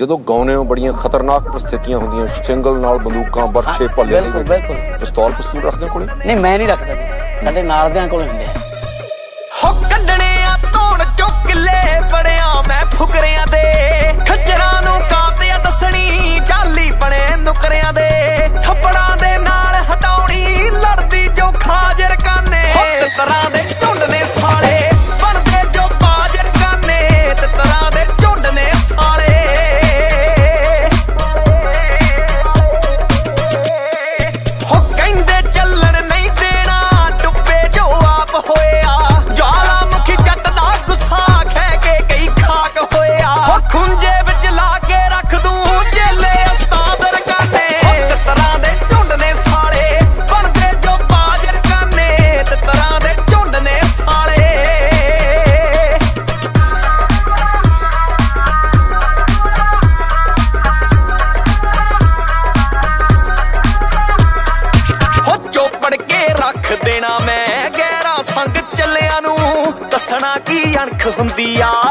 ਜਦੋਂ ਗਾਉਨੇ ਹੋ ਬੜੀਆਂ ਖਤਰਨਾਕ ਪ੍ਰਸਥਿਤੀਆਂ ਹੁੰਦੀਆਂ, ਸਿੰਗਲ ਨਾਲ ਬੰਦੂਕਾਂ, ਬਰਛੇ, ਭੱਲੇ। ਬਿਲਕੁਲ ਬਿਲਕੁਲ। ਪਿਸਤੌਲ ਪਸਤੂਲ ਰੱਖਦੇ ਕੋਲੇ? ਨਹੀਂ ਮੈਂ ਨਹੀਂ ਰੱਖਦਾ ਜੀ, ਸਾਡੇ ਨਾਲ ਦਿਆਂ ਕੋਲ ਹੁੰਦੇ ਆ। ਹੋ ਕੱਢਣੇ ਆ ਧੌਣ ਚੋਂ ਕਿੱਲੇ ਬੜਿਆ ਮੈਂ ਫੁਕਰਿਆਂ ਦੇ, ਖੱਜਰਾਂ ਨੂੰ ਕਾਤਿਆ ਦੱਸਣੀ ਜਾਲੀ ਬਣੇ ਨੁਕਰਿਆਂ ਦੇ, ਥੱਪੜਾਂ ਦੇ ਨਾਲ ਹਟਾਉਣੀ ਲੜਦੀ ਜੋ ਖਾਜਰ ਕਾਨੇ, ਤਰ੍ਹਾਂ ਦੇ ਝੁੰਡ ਨੇ ਸਾਲੇ ਬਣਦੇ ਜੋ ਬਾਜਰ ਕਾਨੇ, ਤਰ੍ਹਾਂ ਦੇ ਝੁੰਡ ਨੇ ਸਾਲੇ। ਹੋ ਕਹਿੰਦੇ ਚੱਲਣ ਨਹੀਂ ਦੇਣਾ ਡੁੱਬੇ ਜੋ ਆਪ ਹੋਇਆ, ਜਵਾਲਾਮੁਖੀ ਜੱਟ ਦਾ ਗੁੱਸਾ ਖਹਿ ਕੇ ਕਈ ਖਾਕ ਹੋਇਆ, ਹੋ ਖੁੰਝੇ ਵਿੱਚ ਲਾ ਕੇ ਰੱਖ ਦੂੰ ਜੇਲੇ ਉਸਤਾਦ ਰਕਾਨੇ, ਤਰ੍ਹਾਂ ਦੇ ਝੁੰਡ ਨੇ ਸਾਲੇ ਬਣਦੇ ਜੋ ਬਾਜਰ ਕਾਨੇ, ਤਰ੍ਹਾਂ ਦੇ ਝੁੰਡ ਨੇ ਸਾਲੇ। ਹੋ ਚੋਪੜ ਕੇ ਰੱਖ ਦੇਣਾ ਮੈਂ ਗਹਿਰਾ ਸੰਗ ਚੱਲਿਆਂ ਨੂੰ, ਦੱਸਣਾ ਕੀ ਅਣਖ ਹੁੰਦੀ ਆ